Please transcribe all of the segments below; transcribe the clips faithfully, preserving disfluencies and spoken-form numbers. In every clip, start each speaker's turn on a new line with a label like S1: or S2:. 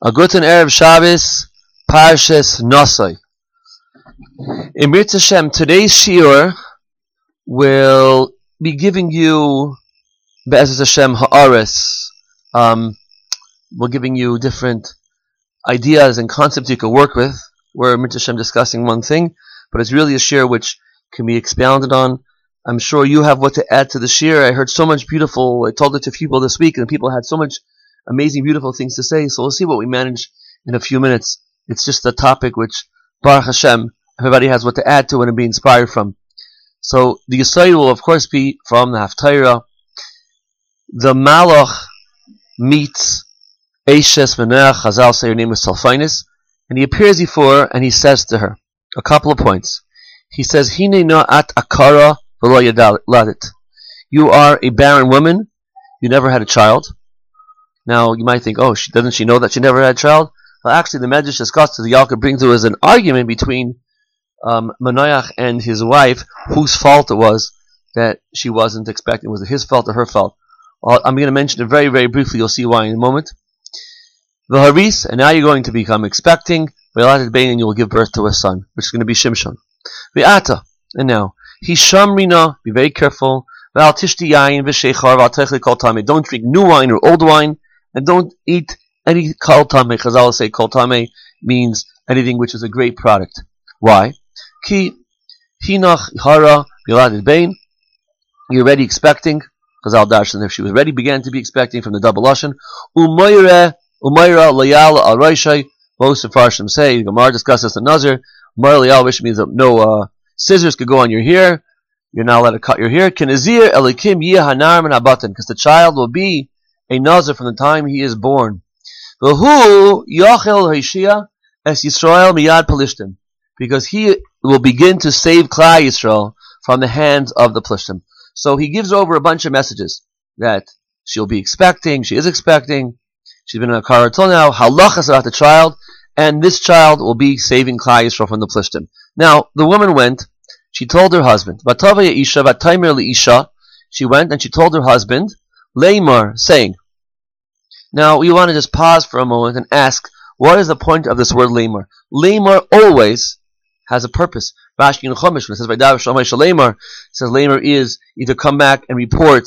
S1: A guten Erev Shabbos, Parshas Nosai. In Mirz Hashem, today's shiur will be giving you Be'ezus Hashem Ha'aretz. Um, we're giving you different ideas and concepts you can work with. We're Mirz Hashem discussing one thing, but it's really a shiur which can be expounded on. I'm sure you have what to add to the shiur. I heard so much beautiful, I told it to people this week, and people had so much amazing, beautiful things to say. So we'll see what we manage in a few minutes. It's just a topic which, Baruch Hashem, everybody has what to add to it and be inspired from. So the Yisrael will, of course, be from the Haftarah. The Malach meets Eishes Menach, Chazal say her name is Salphinus, and he appears before and he says to her a couple of points. He says, Hine no at akara v'lo yadalit. You are a barren woman. You never had a child. Now, you might think, oh, she, doesn't she know that she never had a child? Well, actually, the Medrash discussed the Yalkut brings to us an argument between um, Manoach and his wife, whose fault it was that she wasn't expecting. Was it his fault or her fault? Well, I'm going to mention it very, very briefly. You'll see why in a moment. The Haris, and now you're going to become expecting, and you will give birth to a son, which is going to be Shimshon. The Ata, and now, Hishamrina, be very careful. Don't drink new wine or old wine. And don't eat any kol tameh. Chazal say kol tameh means anything which is a great product. Why? Ki hinach hara biladid bein. You're already expecting. Chazal darshan if she was ready, began to be expecting from the double lashon. Umayre umayra layal al raishay. Most farshim say the Gemara discusses the nazir. Umayra layal, which means that no uh, scissors could go on your hair. You're not allowed to cut your hair. Kinazir elikim yeh hanar min habatan, because the child will be a nazir from the time he is born. V'hu yachel ha'ishia es Yisrael miyad Pelishtim, because he will begin to save Klal Yisrael from the hands of the Pelishtim. So he gives over a bunch of messages that she'll be expecting, she is expecting, she's been in a car until now, halachas about the child, and this child will be saving Klal Yisrael from the Pelishtim. Now, the woman went, she told her husband, Vatava Isha, Vataimer Isha, she went and she told her husband, Leimar, saying. Now, we want to just pause for a moment and ask, what is the point of this word Leimar? Leimar always has a purpose. Rashi in Chumash, when it says, Leimar, it says Leimar is either come back and report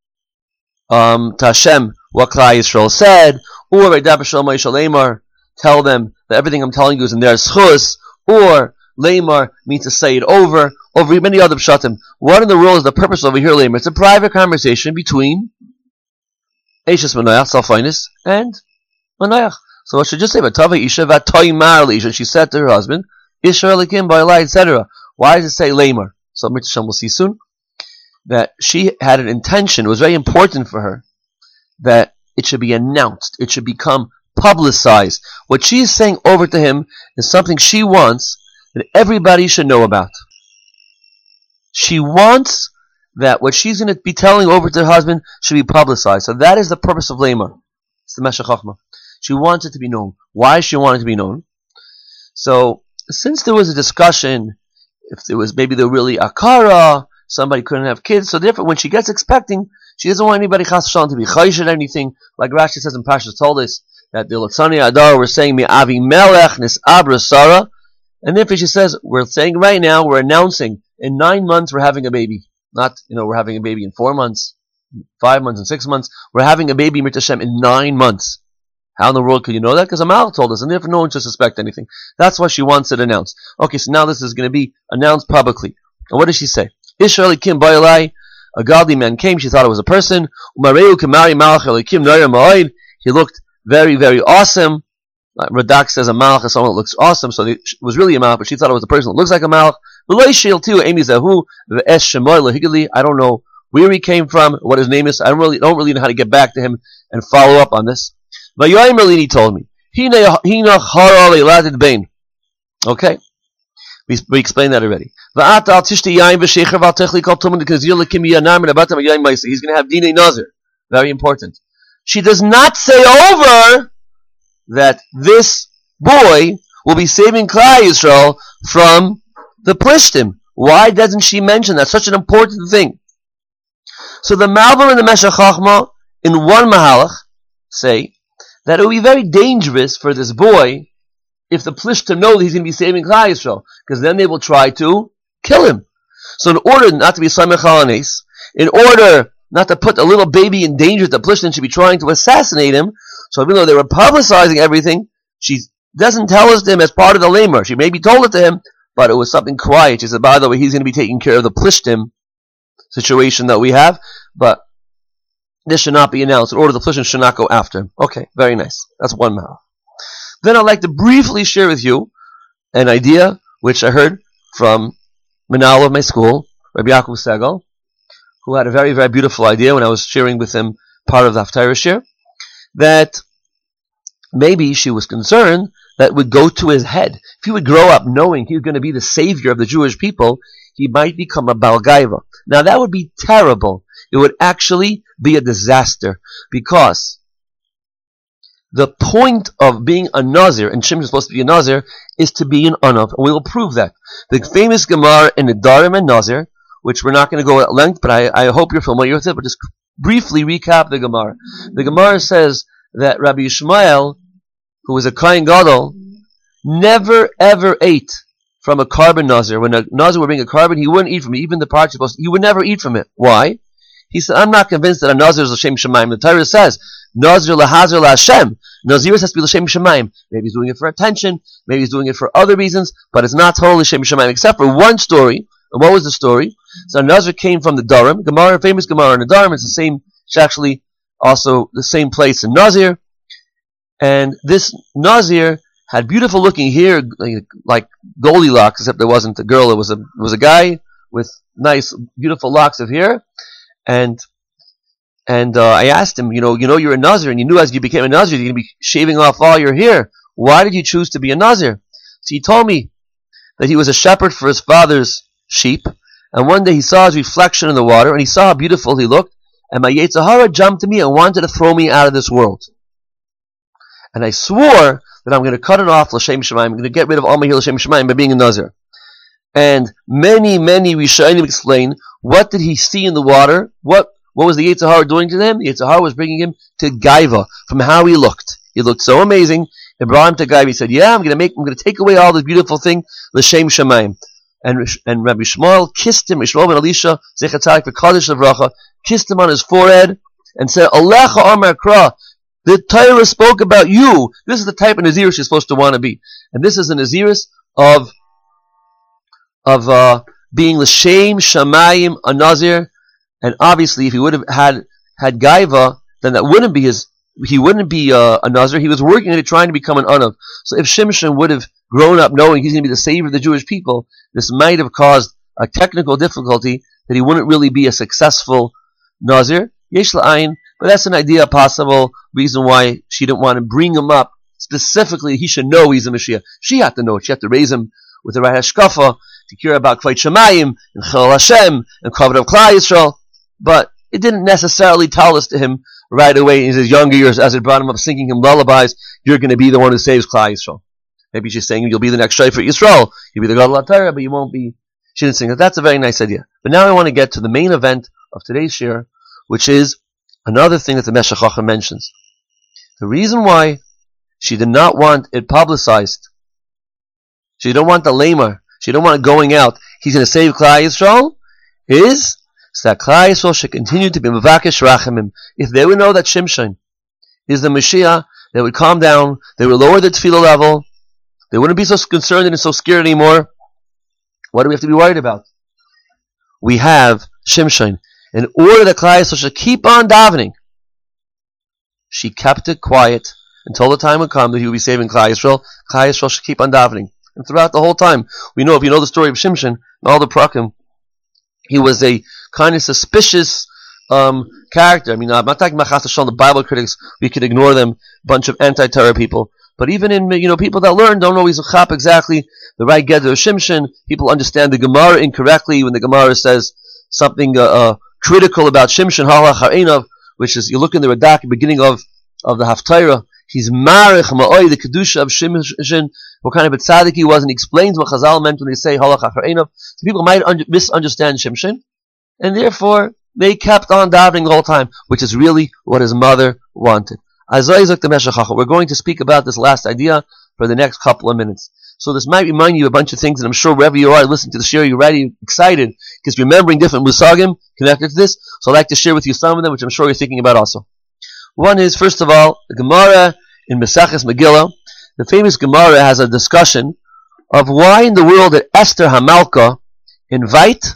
S1: um, to Hashem what Klal Yisrael said, or Leimar, tell them that everything I'm telling you is in their schus, or Leimar means to say it over, over many other pshatim. What in the world is the purpose over here, Leimar? It's a private conversation between Eishes Manoach, Salphinus, and Manoach. So what should just say? Vatava Isha Vatoymar Isha. She said to her husband, Isha Elikim Ba'alai, et cetera. Why does it say Leimar? So Mirz Hashem will see soon that she had an intention. It was very important for her that it should be announced. It should become publicized. What she is saying over to him is something she wants that everybody should know about. She wants that what she's going to be telling over to her husband should be publicized. So that is the purpose of Leimar. It's the Meshech Chochmah. She wants it to be known. Why she wanted it to be known? So, since there was a discussion, if there was maybe there really akara, somebody couldn't have kids, so therefore when she gets expecting, she doesn't want anybody chas v'shalom to be chayish or anything. Like Rashi says in Parshas told us that the Latzani Adar were saying, Mi avi melech nis abra Sarah. And therefore she says, we're saying right now, we're announcing, in nine months we're having a baby. Not, you know, we're having a baby in four months, five months, and six months. We're having a baby, Mirz Hashem, in nine months. How in the world could you know that? Because Amal told us, and therefore no one should suspect anything. That's why she wants it announced. Okay, so now this is going to be announced publicly. And what does she say? Israel Kim Bayalai, a godly man came, she thought it was a person. Umareu Kamari Malach Elikim Noira Ma'oid. He looked very, very awesome. Like Radak says a malach is someone that looks awesome, so it was really a malach, but she thought it was a person that looks like a malach. I don't know where he came from, what his name is. I don't really don't really know how to get back to him and follow up on this. Vayoyim Merlini told me. Okay? We, we explained that already. He's going to have Dinei Nazir. Very important. She does not say over that this boy will be saving Klal Yisrael from the Pelishtim. Why doesn't she mention that? Such an important thing. So the Malbim and the Meshech Chochmah in one Mahalach say that it would be very dangerous for this boy if the Plishtim know that he's going to be saving Klal Yisrael, because then they will try to kill him. So in order not to be Samech Halanes, in order not to put a little baby in danger that the Plishtim should be trying to assassinate him, so even though they were publicizing everything, she doesn't tell us to him as part of the lamer. She maybe told it to him, but it was something quiet. She said, by the way, he's going to be taking care of the Plishtim situation that we have, but this should not be announced. In order the Plishtim should not go after him. Okay, very nice. That's one matter. Then I'd like to briefly share with you an idea which I heard from Manal of my school, Rabbi Yaakov Segal, who had a very, very beautiful idea when I was sharing with him part of the Haftarah share, that maybe she was concerned that would go to his head. If he would grow up knowing he was going to be the savior of the Jewish people, he might become a Baal Gaiva. Now that would be terrible. It would actually be a disaster, because the point of being a Nazir, and Shimshon is supposed to be a Nazir, is to be an Anav. And we will prove that. The famous Gemara in the Darim and Nazir, which we're not going to go at length, but I, I hope you're familiar with it, but just briefly recap the Gemara. The Gemara says that Rabbi Yishmael, who was a Kohen Gadol, never ever ate from a carbon Nazir. When a Nazir would bring a carbon, he wouldn't eat from it. Even the parts supposed, he would never eat from it. Why? He said, I'm not convinced that a Nazir is L'Shem Shemaim. The Torah says, Nazir L'Hazir L'Hashem. Nazir has to be L'Shem Shemaim. Maybe he's doing it for attention, maybe he's doing it for other reasons, but it's not totally L'Shem Shemaim, except for one story. And what was the story? So Nazir came from the Darim. Gemara, famous Gemara in the Darim, it's the same, it's actually also the same place in Nazir. And this Nazir had beautiful looking hair, like, like Goldilocks, except there wasn't a girl, it was a, it was a guy with nice, beautiful locks of hair. And and uh, I asked him, you know, you know you're a Nazir, and you knew as you became a Nazir, you're going to be shaving off all your hair. Why did you choose to be a Nazir? So he told me that he was a shepherd for his father's sheep, and one day he saw his reflection in the water, and he saw how beautiful he looked, and my Yetzer Hara jumped to me and wanted to throw me out of this world. And I swore that I'm going to cut it off, L'Shem Shemaim, I'm going to get rid of all my hair, L'Shem Shemaim, by being a Nazir. And many, many Rishonim explain, what did he see in the water? What what was the Yetzer Hara doing to him? The Yetzer Hara was bringing him to Gaiva, from how he looked. He looked so amazing. It brought him to Gaiva. He said, yeah, I'm going to make, I'm going to take away all this beautiful thing, L'Shem Shemaim. And, and Rabbi Shmuel kissed him, Shmuel ben Elisha, Zecher Tzadik v'Kadosh Levracha, kissed him on his forehead, and said, Alecha Amar Kra, the Torah spoke about you. This is the type of Naziris you're supposed to want to be. And this is a Naziris of of uh, being L'Shem Shamayim, a Nazir. And obviously, if he would have had had Gaiva, then that wouldn't be his. He wouldn't be uh, a Nazir. He was working at it, trying to become an Anav. So if Shimshon would have grown up knowing he's going to be the savior of the Jewish people, this might have caused a technical difficulty that he wouldn't really be a successful Nazir. Yesh la'ayin, but that's an idea, a possible reason why she didn't want to bring him up specifically. He should know he's a Mashiach. She had to know it. She had to raise him with the right hashkafa to care about Kvayt Shemayim and Chil Hashem and Kavod of Klal Yisrael. But it didn't necessarily tell us to him right away in his younger years, as it brought him up, singing him lullabies, you're going to be the one who saves Klal Yisrael. Maybe she's saying you'll be the next Shofar Yisrael, you'll be the God of Torah, but you won't be. She didn't sing it. That's a very nice idea. But now I want to get to the main event of today's shir, which is another thing that the Meshech Chochmah mentions. The reason why she did not want it publicized, she didn't want the lamer, she didn't want it going out, he's going to save Klal Yisrael, is so that Klal Yisrael should continue to be Mevakesh Rachamim. If they would know that Shimshon is the Mashiach, they would calm down, they would lower the tefillah level, they wouldn't be so concerned and so scared anymore. What do we have to be worried about? We have Shimshon. In order that Klal Yisrael should keep on davening, she kept it quiet until the time would come that he would be saving Klal Yisrael. Klal Yisrael should keep on davening. And throughout the whole time, we know, if you know the story of Shimshon and all the prakim, he was a kind of suspicious um, character. I mean, I'm not talking about Chas v'Shalom, the Bible critics, we could ignore them, a bunch of anti-Torah people. But even in, you know, people that learn don't always chap exactly the right gather of Shimshon. People understand the Gemara incorrectly when the Gemara says something uh, uh, critical about Shimshon, halach ha'enav, which is, you look in the Radak, beginning of, of the Haftarah, he's marich ma'oi, the kedusha of Shimshon, what kind of a tzaddik he was, and he explains what Chazal meant when they say halach ha'enav. So people might un- misunderstand Shimshon, and therefore they kept on davening the whole time, which is really what his mother wanted. We're going to speak about this last idea for the next couple of minutes. So this might remind you of a bunch of things, and I'm sure wherever you are listening to the shir, you're ready, excited, because you're remembering different musagim connected to this. So I'd like to share with you some of them, which I'm sure you're thinking about also. One is, first of all, the Gemara in Maseches Megillah. The famous Gemara has a discussion of why in the world did Esther Hamalka invite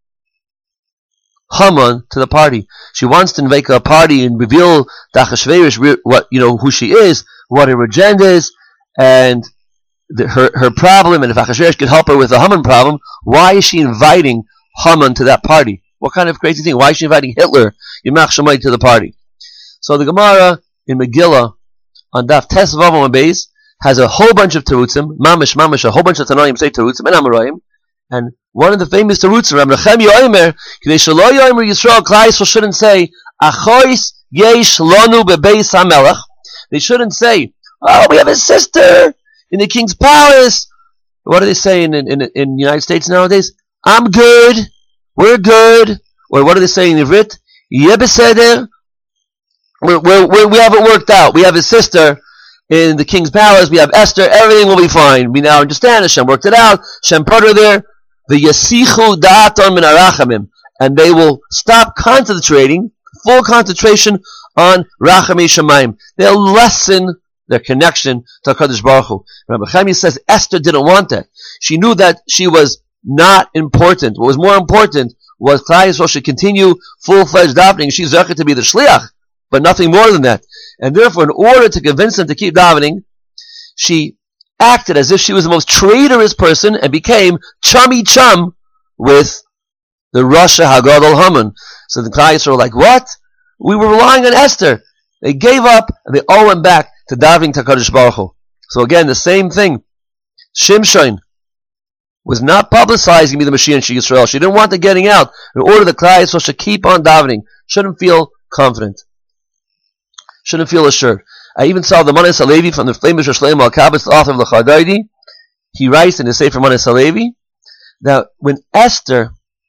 S1: Haman to the party. She wants to invite a party and reveal to Achashverosh what, you know, who she is, what her agenda is, and the, her her problem, and if Achashverosh could help her with the Haman problem. Why is she inviting Haman to that party? What kind of crazy thing? Why is she inviting Hitler, Yimach Shemayim, to the party? So the Gemara in Megillah on Daf Tes Vav Amud Beis has a whole bunch of terutzim, mamish mamish, a whole bunch of Tanoim say terutzim and Amoraim, and one of the famous terutzim, Rab Nechemia Omer, K'nei Shelo Yomer Yisrael, Klal Yisrael shouldn't say Achois Yesh Lonu Bebeis HaMelech. They shouldn't say, oh, we have a sister in the king's palace. What do they say in in, in the United States nowadays? I'm good. We're good. Or what do they say in Ivrit? Yeh beseder. We're, we're, we're, we haven't worked out. We have a sister in the king's palace. We have Esther. Everything will be fine. We now understand. Hashem worked it out. Hashem put her there. The yasichu da'aton min harachamim. And they will stop concentrating, full concentration on Rachamei Shemayim. They'll lessen their connection to HaKadosh Baruch Hu. Rabbi Chaim says Esther didn't want that. She knew that she was not important. What was more important was Klal Yisrael should continue full-fledged davening. She's zeichet to be the shliach, but nothing more than that. And therefore, in order to convince them to keep davening, she acted as if she was the most traitorous person and became chummy chum with the Rasha Hagadol Haman. So the Klal Yisrael were like, what? We were relying on Esther. They gave up and they all went back to davening to HaKadosh Baruch Hu. So again, the same thing. Shimshon was not publicizing me the Mashiach in Yisrael. She didn't want it getting out. In order that Klal Yisrael should keep on davening, shouldn't feel confident, shouldn't feel assured. I even saw the Manes Halevi from the famous Rosh Shlomo Al-Kabbalah, the author of the Chadaidi. He writes in his Sefer Manes Halevi that when Esther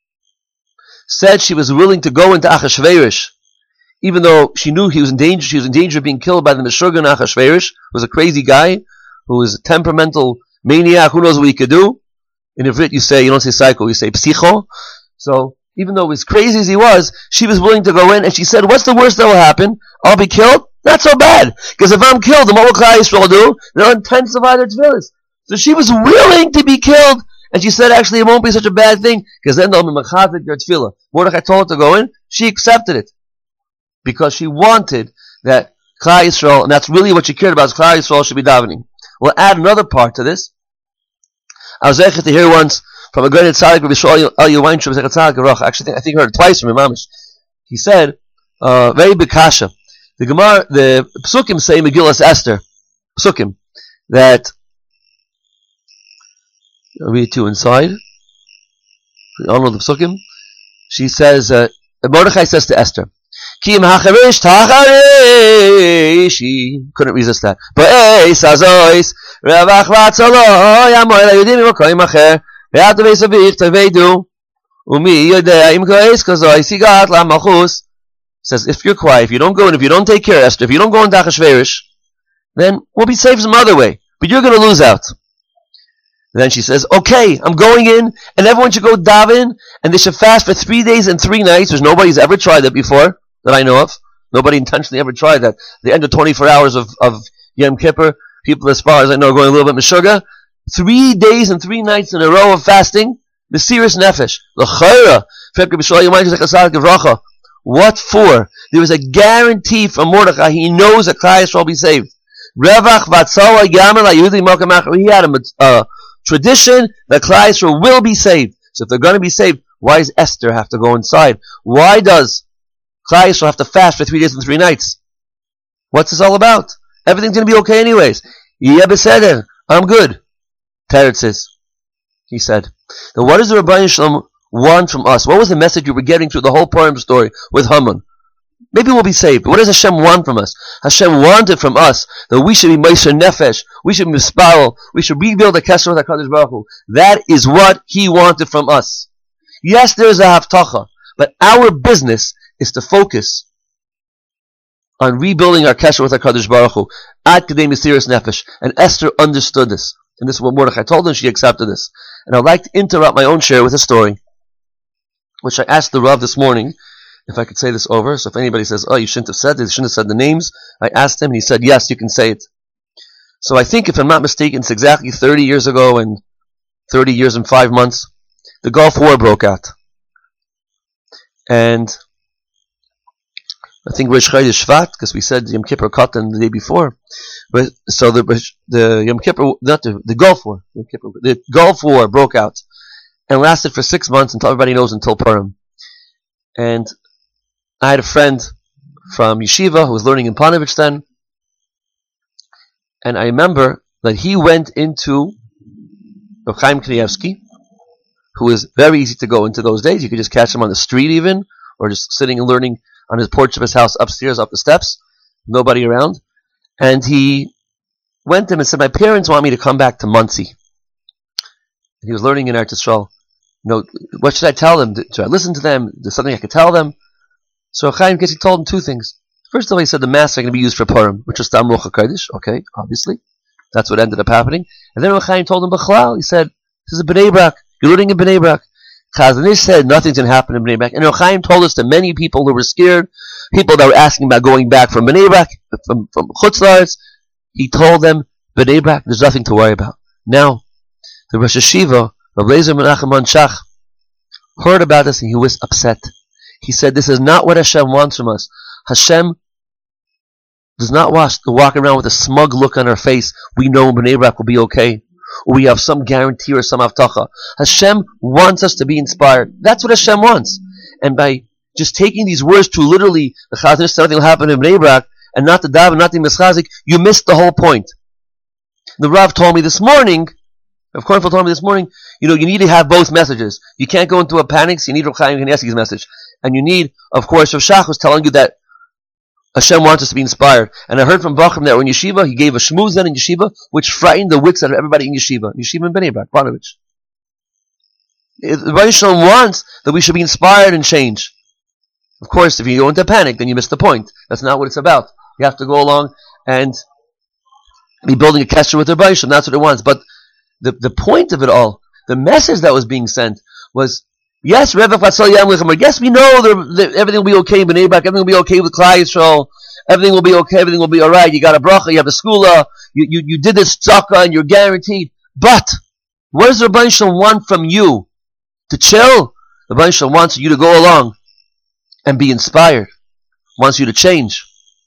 S1: said she was willing to go into Achashverosh, even though she knew he was in danger, she was in danger of being killed by the Meshuggah Achashverosh, who was a crazy guy, who was a temperamental maniac, who knows what he could do. In Ivrit you say, you don't say psycho, you say psycho. So, even though as crazy as he was, she was willing to go in, and she said, what's the worst that will happen? I'll be killed? Not so bad. Because if I'm killed, then what will Klal Yisrael do? They'll intensify their tefillahs. So she was willing to be killed, and she said, actually, it won't be such a bad thing, because then they'll be mechazik their tefillah. Mordechai told her to go in, she accepted it. Because she wanted that Klal Yisrael, and that's really what she cared about, is Klal Yisrael should be davening. We'll add another part to this. I was able to hear once from a great tzaddik, Rabbi Yisrael Elya Weintraub, actually, I think I heard it twice from him, Mamish. He said, uh, very bekasha. The Gemara, the Psukim say Megillas Esther, Psukim, that, I'll read it to you inside. I don't know the Psukim. She says, uh, Mordechai says to Esther, Kim hacharish tacharish. She couldn't resist that. Ba'eis azois revach vatzalo yamoy layudim imokoyim acher ve'at ve'is avich tavedu umi yodea im koeis kazois sigat la malchus. Says, if you're quiet, if you don't go in, if you don't take care of Esther, if you don't go in Achashverosh, then we'll be saved some other way. But you're going to lose out. And then she says, okay, I'm going in, and everyone should go daven, and they should fast for three days and three nights, which nobody's ever tried that before, that I know of. Nobody intentionally ever tried that. The end of twenty-four hours of, of Yom Kippur, people as far as I know are going a little bit Meshuggah. Three days and three nights in a row of fasting, the serious nefesh. What for? There was a guarantee from Mordechai. He knows that Klal Yisrael will be saved. He had a uh, tradition that Klal Yisrael will be saved. So if they're going to be saved, why does Esther have to go inside? Why does Klal Yisrael have to fast for three days and three nights? What's this all about? Everything's going to be okay anyways. I'm good. Teretz says, he said. Now what does the Rabbi Shalom want from us? What was the message you were getting through the whole Purim story with Haman? Maybe we'll be saved, but what does Hashem want from us? Hashem wanted from us that we should be Moshe Nefesh, we should be Mispal, we should rebuild the Kesher with HaKadosh Baruch Hu. That is what He wanted from us. Yes, there is a Haftacha, but our business is to focus on rebuilding our kesher with HaKadosh Baruch Hu. Ad Kedei Mesiras Nefesh. And Esther understood this. And this is what Mordechai told her, and she accepted this. And I'd like to interrupt my own share with a story, which I asked the Rav this morning, if I could say this over. So if anybody says, oh, you shouldn't have said this, you shouldn't have said the names, I asked him, and he said, yes, you can say it. So I think, if I'm not mistaken, it's exactly thirty years ago and thirty years and five months, the Gulf War broke out. And I think Rosh Chodesh Shvat, because we said Yom Kippur Katan the day before. But so the the Yom Kippur, not the, the Gulf War, Yom Kippur, the Gulf War broke out and lasted for six months until everybody knows until Purim. And I had a friend from Yeshiva who was learning in Panovich then, and I remember that he went into Rav Chaim Kanievsky, who was very easy to go into those days. You could just catch him on the street even, or just sitting and learning on his porch of his house upstairs, up the steps, nobody around. And he went to him and said, my parents want me to come back to Monsey. He was learning in Eretz Yisrael. You know, what should I tell them? Should I listen to them? Is there something I could tell them? So Chaim Kanievsky told him two things. First of all, he said the mass are going to be used for Purim, which is Tam Ruach HaKodesh. Okay, obviously. That's what ended up happening. And then Chaim told him B'chlal. He said, this is a B'nai Brak. You're learning in B'nai Brak. Chazon Ish said nothing's going to happen in B'nai Brak. And Chaim told us that many people who were scared, people that were asking about going back from B'nai Brak, from, from Chutz La'aretz, he told them, B'nai Brak, there's nothing to worry about. Now, the Rosh Hashiva, Rav Lezer Menachem Shach, heard about this and he was upset. He said, this is not what Hashem wants from us. Hashem does not want us to walk around with a smug look on our face. We know B'nai Brak will be okay. Or we have some guarantee or some avtacha. Hashem wants us to be inspired. That's what Hashem wants. And by just taking these words too literally, the Chazon Ish said nothing will happen in B'nai Brak, and not the daven, not the mischazik, you missed the whole point. The Rav told me this morning, Rav Kornfeld told me this morning, you know, you need to have both messages. You can't go into a panic, so you need Rav Chaim Kanievsky's message. And you need, of course, Rav Shach was telling you that Hashem wants us to be inspired. And I heard from Bachram that when Yeshiva, he gave a shmuz then in Yeshiva, which frightened the wits out of everybody in Yeshiva. Yeshiva in B'nai Brak, Panovich. The Rebbe Shalom wants that we should be inspired and change. Of course, if you go into panic, then you miss the point. That's not what it's about. You have to go along and be building a kesher with the Rebbe Shalom. That's what it wants. But the, the point of it all, the message that was being sent was, yes, Rebbe Fatzal Yam Lechem. Yes, we know that everything will be okay in B'nai Brak. Everything will be okay with Klal Yisrael. Everything will be okay. Everything will be all right. You got a bracha. You have a skula. You you, you did this tzedakah, and you're guaranteed. But what does the Rebbe Shalom want from you? To chill? The Rebbe Shalom wants you to go along and be inspired. Wants you to change.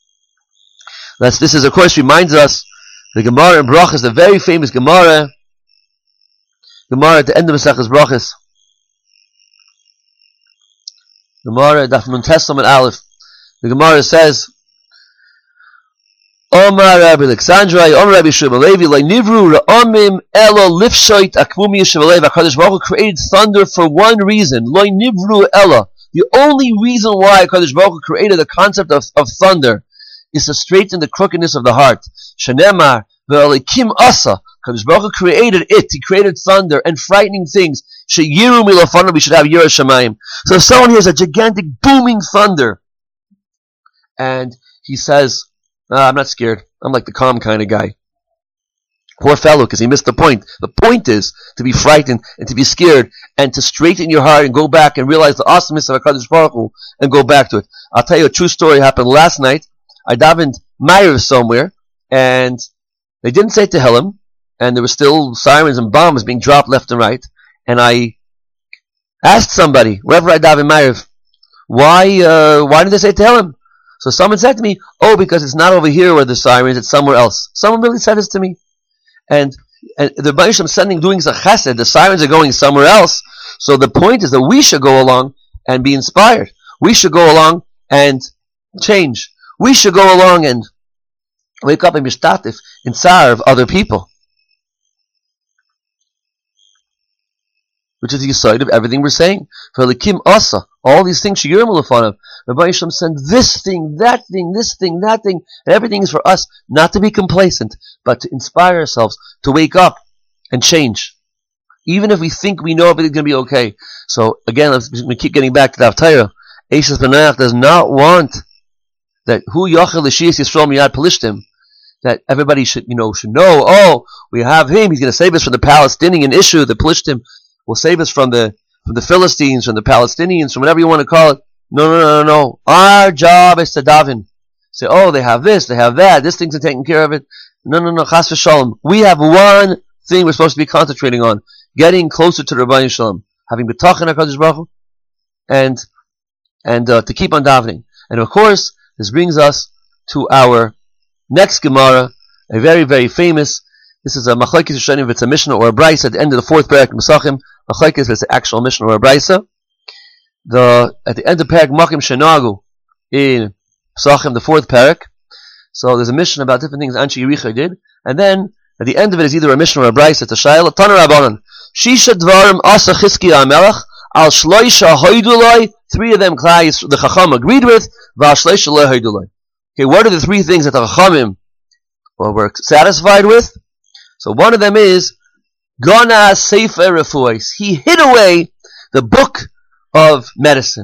S1: That's this is of course reminds us the Gemara in Brachas, the very famous Gemara. Gemara at the end of Maseches Brachas. Gemara, Daf Nun Tes Amud Aleph. The Gemara says, Omar Rabbi Alexandrai, Omar Rabbi Shmuel Levi, Lo Nivru Ra'amim Elo Lifshoit Akmumi Yishuv Alev. HaKadosh Baruch Hu created thunder for one reason. Lo Nivru Elo. The only reason why HaKadosh Baruch Hu created the concept of, of thunder is to straighten the crookedness of the heart. Shenemar Ve'alikim Asa. HaKadosh Baruch Hu created it. He created thunder and frightening things. Sheyiru milafana, we should have Yirah Shamayim. So if someone hears a gigantic booming thunder, and he says, ah, I'm not scared. I'm like the calm kind of guy. Poor fellow, because he missed the point. The point is to be frightened and to be scared and to straighten your heart and go back and realize the awesomeness of HaKadosh Baruch Hu and go back to it. I'll tell you a true story happened last night. I davened Ma'ariv somewhere, and they didn't say Tehillim, and there were still sirens and bombs being dropped left and right. And I asked somebody, wherever I daven Ma'ariv, why, uh, why did they say Tehillim? So someone said to me, oh, because it's not over here where the sirens, it's somewhere else. Someone really said this to me. And, and the Rebbe Shalom sending, doing a chesed, the sirens are going somewhere else. So the point is that we should go along and be inspired. We should go along and change. We should go along and wake up and be shtatif in tsar of other people. Which is the side of everything we're saying. For Elikim Asa, all these things Shiyirim Ulafanav. Rabbi Yisrael sent this thing, that thing, this thing, that thing. And everything is for us not to be complacent, but to inspire ourselves, to wake up and change. Even if we think we know everything's going to be okay. So again, let's, we keep getting back to the Haftarah. Eishes B'nayach does not want that Hu Yachel L'Shiyas Yisrael Miyad Pelishtim, that everybody should, you know, should know, oh, we have him, he's going to save us from the Palestinian issue, the Pelishtim will save us from the from the Philistines, from the Palestinians, from whatever you want to call it. No, no, no, no, no. Our job is to daven. Say, oh, they have this, they have that, this thing's taking care of it. No, no, no, chas v'shalom. We have one thing we're supposed to be concentrating on, getting closer to Rabbi Shalom, having betach in HaKadosh Baruch Hu, and, and uh, to keep on davening. And of course, this brings us to our next Gemara, a very, very famous. This is a Machlokes Rishonim, if it's a Mishnah or a Brisa at the end of the fourth Perek Mesachim. Machlokes, if it's an actual Mishnah or a Brisa. The at the end of Perek Makim Shenagu in Mesachim, the fourth Perek. So there's a Mishnah about different things Anshe Yericho did, and then at the end of it is either a Mishnah or a Brisa. It's a Shaila. Tana Rabbanan. Shisha Dvarim Asa Chizkiya Melech Al Shloisha Hoyduloi. Three of them the Chacham agreed with. Val Shloisha Lo Hoyduloi. Okay, what are the three things that the Chachamim well, were satisfied with? So one of them is Gana Sefer Refuos. He hid away the book of medicine.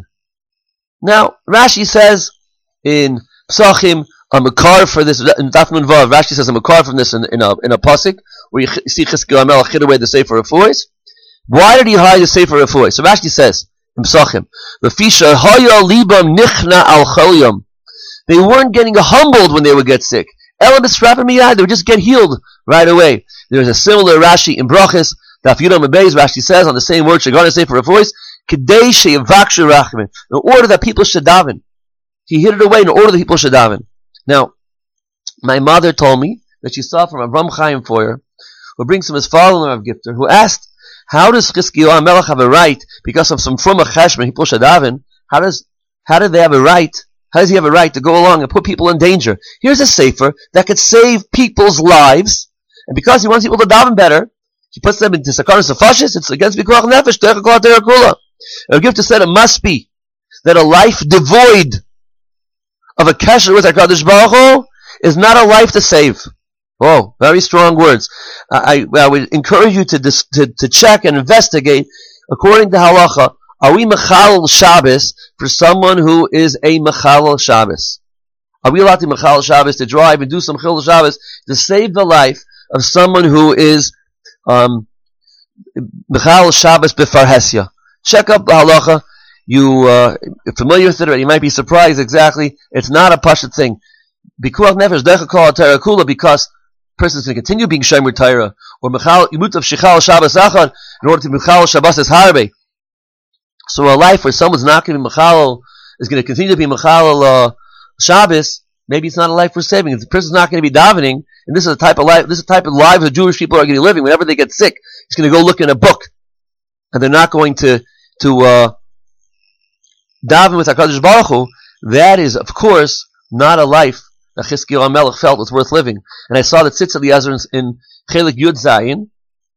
S1: Now Rashi says in Psachim a makar for this in Daf Nun Vav. Rashi says a makar from this in, in a in a pasuk where you see Chizkiyahu HaMelech hid away the Sefer Refuos. Why did he hide the Sefer Refuos? So Rashi says in Psachim, V'fisha haya libam nichna al cholyom. They weren't getting humbled when they would get sick. Ela b'srapim miyad, they would just get healed right away. There's a similar Rashi in Brachos, Daf Yudam Beis. Rashi says on the same word, Shagana Sefer Refuos, Kedei she'yavakshu rachmin, in order that people should daven. He hid it away in order that people should daven. Now, my mother told me that she saw from Avram Chaim Foyer, who brings from his father of Gifter, who asked, how does Chizkiyahu HaMelech have a right, because of some Fruma Cheshbon, people should daven, how does, how did they have a right, how does he have a right to go along and put people in danger? Here's a sefer that could save people's lives, and because he wants people to daven better, he puts them into Sakaras Safashis, it's against Bikuach Nefesh, Terechakol Terakula. A Gifter said it must be that a life devoid of a kesher with HaKadosh Baruch Hu is not a life to save. Oh, very strong words. I, I would encourage you to, dis, to to check and investigate, according to halacha, are we mechalel Shabbos for someone who is a mechalel Shabbos? Are we allowed to mechalel Shabbos, to drive and do some chilul Shabbos, to save the life of someone who is um, mechalel Shabbos b'farhesia? Check up the halacha. You uh, you're familiar with it, but you might be surprised exactly. It's not a pashut thing. Bikuach nefesh derechakol terakula, because a person is going to continue being shomer Torah, or mechal yimut of shechal Shabbos achad in order to mechal Shabbos es harbe. So a life where someone's not going to be mechal is going to continue to be mechal uh, Shabbos. Maybe it's not a life worth saving. If the person's not going to be davening, and this is the type of life, this is the type of life the Jewish people are going to be living. Whenever they get sick, he's going to go look in a book, and they're not going to to uh, daven with HaKadosh Baruch Hu. That is, of course, not a life that Chizkiyahu HaMelech felt was worth living. And I saw that Tzitz Eliezer in Chelik Yud Zayin,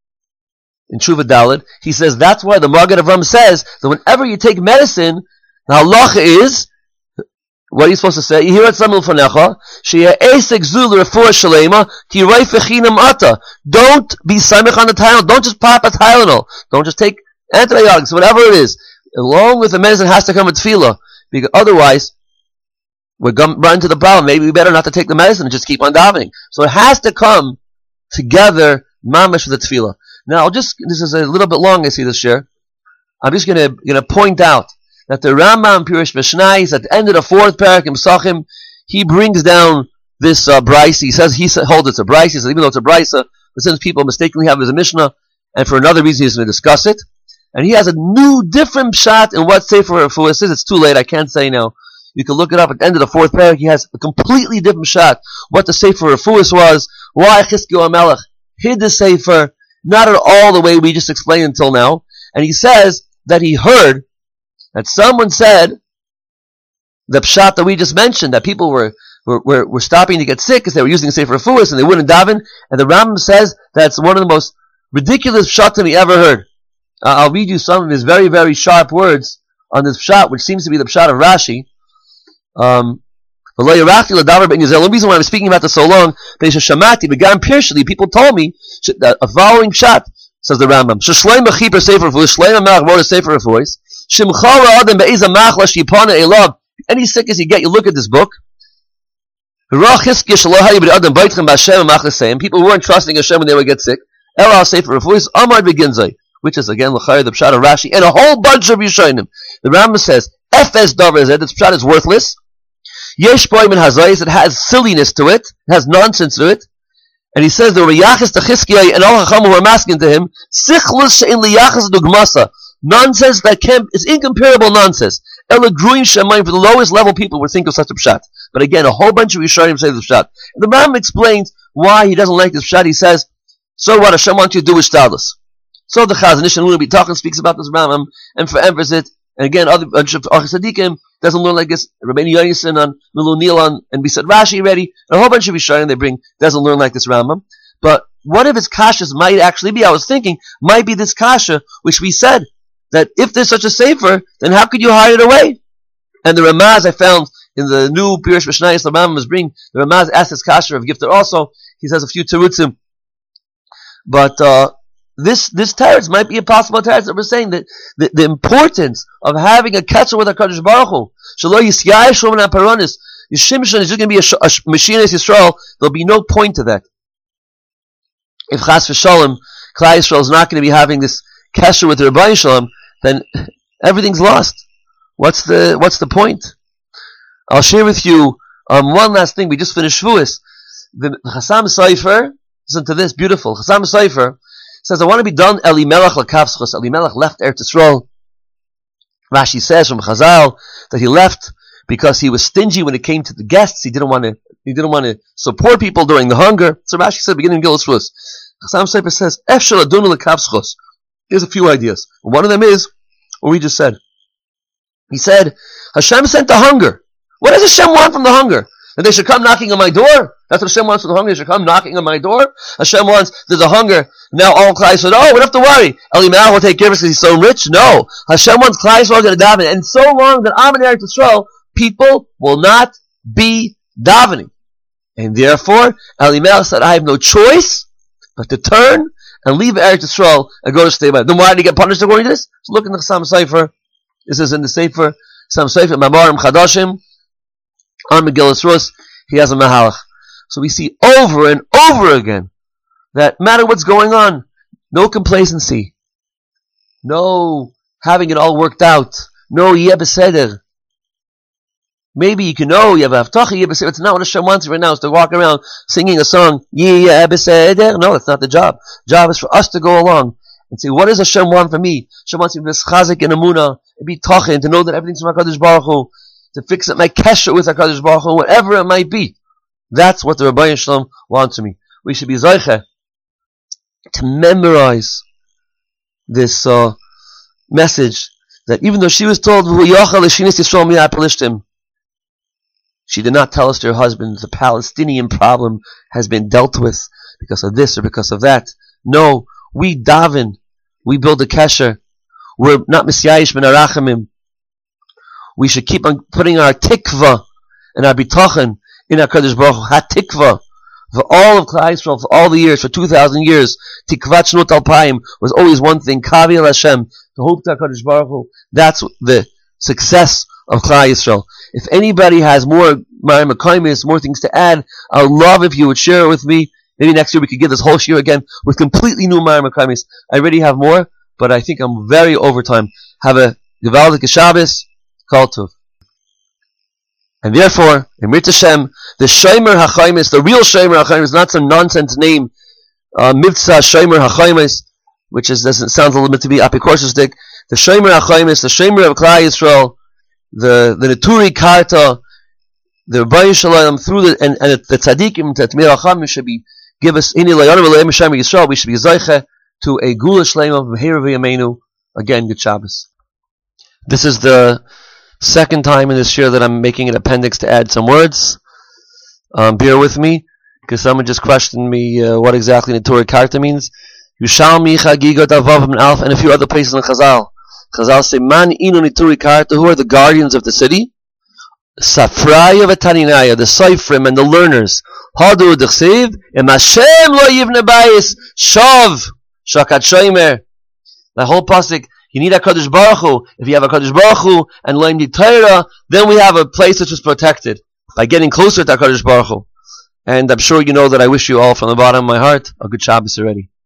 S1: in Tshuva Daled, he says that's why the Magen Avram says that whenever you take medicine, the halacha is, what are you supposed to say? You hear it Samil Fanecha, Sheyeh Esek Zul Refuah Shalema, Tiroi Fechinam Ata. Don't be Samich on the Tylenol. Don't just pop a Tylenol. Don't just take antibiotics, whatever it is. Along with the medicine has to come with tefillah, because otherwise we're going to run into the problem. Maybe we better not to take the medicine and just keep on davening. So it has to come together, mamash with the tefillah. Now, I'll just, this is a little bit long, I see this year. I'm just going to going to point out that the Rambam Pirush Mishnayos at the end of the fourth parak in Psachim, he brings down this uh, brisa. He says he holds it's a brisa. He says even though it's a brisa, but since people mistakenly have it as a mishnah, and for another reason he's going to discuss it, and he has a new, different shot in what Sefer Refuos is. It's too late, I can't say now. You can look it up at the end of the fourth parak. He has a completely different shot what the Sefer Refuos was, why Chizkiyahu HaMelech hid the Sefer, not at all the way we just explained until now. And he says that he heard that someone said the pshat that we just mentioned, that people were were, were, were stopping to get sick because they were using Sefer Refuos and they wouldn't daven. And the Rambam says that's one of the most ridiculous pshatim he ever heard. Uh, I'll read you some of his very, very sharp words on this pshat, which seems to be the pshat of Rashi. Um, the reason why I'm speaking about this so long, people told me that a following pshat, says the Rambam, any sickness you get, you look at this book, People weren't trusting Hashem when they would get sick. Ela Sefer Refuis Amar Beginzai, which is again l'chayr the pshat of Rashi and a whole bunch of Yishanim. The Rambam says Efes Davar Zed. This pshat is worthless. Yesh Boim and Hazayis. It has silliness to it. It has nonsense to it. And he says the Riyachis Techizkiya and all Chachamim were masking to him Sichlus she'in liyachas dugmasa. Nonsense that can, is incomparable nonsense. Ela Gruin Shemayim, for the lowest level people would think of such a pshat. But again, a whole bunch of Yishanim say the pshat. And the Rambam explains why he doesn't like this pshat. He says, so what Hashem wants you to do is shtadlus. So the Chazon Ish and Luna be talking speaks about this Rambam, and for emphasis, and again, other bunch of Achas Tzadikim doesn't learn like this. Rabbeinu Yonason on Milu Nilon, and we said Rashi already, and a whole bunch of Yishanim they bring doesn't learn like this Rambam. But what if his kashas might actually be? I was thinking might be this kasha, which we said that if there's such a sefer, then how could you hide it away? And the Ramaz I found in the new Pirush Mishnayos the Rambam is bringing, the Ramaz asked his kasha of Gifter also. He says a few terutzim, but uh, this this teretz might be a possible teretz that we're saying that the, the importance of having a ketzer with HaKadosh Baruch Hu, Shelo Yisyai Shlomo Aparonis, Yishimshon is just going to be a, a Mashiach Yisrael. There'll be no point to that. If Chas v'Shalom, Klal Yisrael is not going to be having this kesher with the Rebbeinu Shalom, then everything's lost. What's the what's the point? I'll share with you um, one last thing. We just finished Shavuos. The Chassam Sofer, listen to this, beautiful. Chassam Sofer says, I want to be done. Elimelech l'kavschos. Elimelech left Eretz Yisrael. Rashi says from Chazal that he left because he was stingy when it came to the guests. He didn't want to. He didn't want to support people during the hunger. So Rashi said, beginning of Gilus Shavuos, Chassam Sofer says, Efshel adunu l'kavschos. Here's a few ideas. One of them is what we just said. He said, Hashem sent the hunger. What does Hashem want from the hunger? That they should come knocking on my door? That's what Hashem wants from the hunger. They should come knocking on my door? Hashem wants, there's a hunger. Now all Klal Yisrael said, oh, we don't have to worry. Elimelech will take care of us because he's so rich. No. Hashem wants Klal Yisrael to daven. And so long that I'm in Eretz Yisrael, people will not be davening. And therefore, Elimelech said, I have no choice but to turn and leave Eretz Yisrael and go to stay by. Then why did he get punished according to this? So look in the Chassam Sofer. This is in the Sefer, Chassam Sofer, Mamarim Chadashim, on Megillas Rus, he has a Mahalach. So we see over and over again that no matter what's going on, no complacency, no having it all worked out, no yeh beseder. Maybe you can know you have a haftacha yeh beseder. It's not what Hashem wants right now, is to walk around singing a song, yeh beseder. No, that's not the job. The job is for us to go along and say, what does Hashem want from me? Hashem wants me to be chazik in Amunah, and be tachin, to know that everything's from HaKadosh Baruch Hu, to fix up my kesher with HaKadosh Baruch Hu, whatever it might be. That's what the Rebbeinu Shalom wants from me. We should be zocheh to memorize this uh, message that even though she was told, she did not tell us to her husband the Palestinian problem has been dealt with because of this or because of that. No, we daven, we build a kesher. We're not misyayish ben arachamim. We should keep on putting our tikva and our bitachon in our Kadosh Baruch Hu. Ha-tikva. For all of Klal Yisrael, for all the years, for two thousand years, tikvat shnut alpayim was always one thing, kavi el Hashem, to hope to HaKadosh Baruch Hu. That's the success of Klal Yisrael. If anybody has more Marim Akaimis, more things to add, I would love if you would share it with me. Maybe next year we could give this whole year again with completely new Marim Akaimis. I already have more, but I think I'm very over time. Have a Gevaldik Shabbos, Kol Tov. And therefore, in Rit Hashem, the Shomer HaChaimis, the real Shomer HaChaimis, is not some nonsense name, uh, Mivtza Shomer HaChaimis, which is, doesn't sound a little bit to be apikorsistic. The Shomer HaChaimis, the Shomer of Klal Yisrael, the, the Neturi Karta, the Rebbeinu Shalom, through the, and, and the Tzadikim, the Tmir HaChamim should be, give us, Ini Layanim Elohim Hashem Yisrael, we should be Zoiche to a Gula Shlema of Mehir V'Yameinu. Again, good Shabbos. This is the second time in this year that I'm making an appendix to add some words. Um, bear with me, because someone just questioned me uh, what exactly Neturei Karta means. Yushalmi Chagigot Avav and Alf, and a few other places in Chazal. Chazal say, Man inu Neturei Karta, who are the guardians of the city? Safraya v'Taninaya, the Seifrim and the learners. Hadu d'chsev, Em Hashem lo yivne bayis, Shav, Shakat Shomer. The whole pasuk, you need HaKadosh Baruch Hu. If you have HaKadosh Baruch Hu and learn the Torah, then we have a place which is protected. by getting closer to HaKadosh Baruch Hu. And I'm sure you know that I wish you all from the bottom of my heart a good Shabbos already.